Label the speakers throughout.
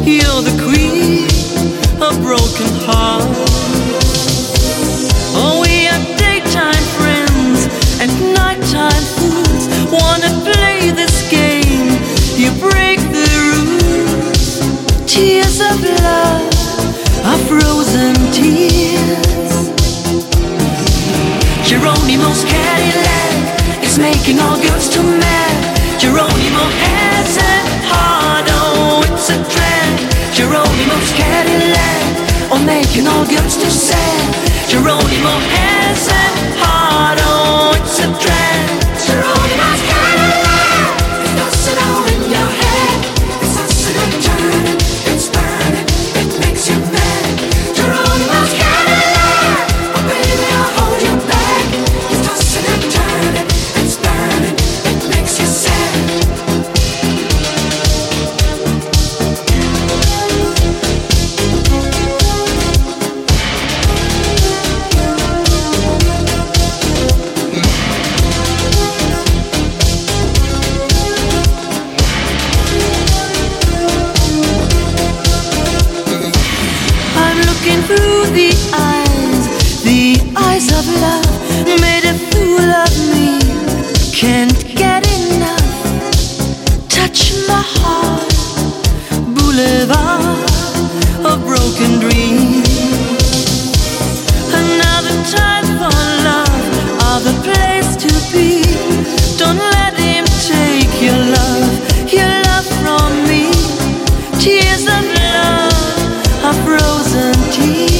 Speaker 1: You're the queen of broken hearts. Oh, we are daytime friends and nighttime fools. Wanna play this game? You break the rules. Tears of love are frozen tears. Geronimo's Cadillac is making all girls too mad. Geronimo has a heart, oh, it's a trend. Geronimo's Cadillac, oh, making all girls too sad. Geronimo has a heart, oh, it's a trend. Geronimo's Cadillac, it doesn't all in your head. It's tossing and turning, it's burning, it makes you mad. Geronimo's Cadillac, oh baby, I'll hold you back. It's tossing and turning, it's burning, it makes you sad. Through the eyes of love, made a fool of me. Can't get enough. Touch my heart, boulevard of broken dreams. Another time for love, other place to be. Don't let him take your love from me. Tears of love are frozen tears.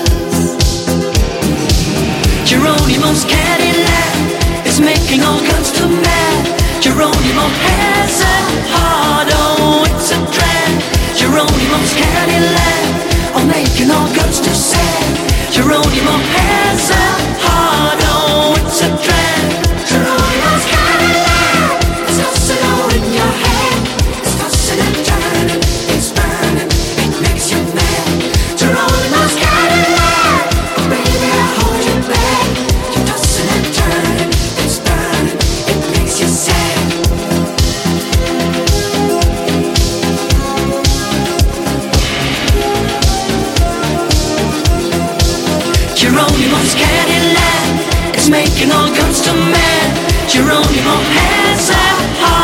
Speaker 1: Geronimo's Cadillac is making all girls too mad. Geronimo has a heart, oh, it's a trend. Geronimo's Cadillac, oh, making all girls too sad. Geronimo has a heart, oh, it's a trend. Geronimo's Cadillac, it's tossing all in your head. It's tossing and turning, it's burning, it makes you mad. Geronimo's Cadillac, oh baby, I'll hold you back. You're tossing and turning, it's burning, it makes you sad. Geronimo's Cadillac, it's making all girls too mad. Geronimo has a heart.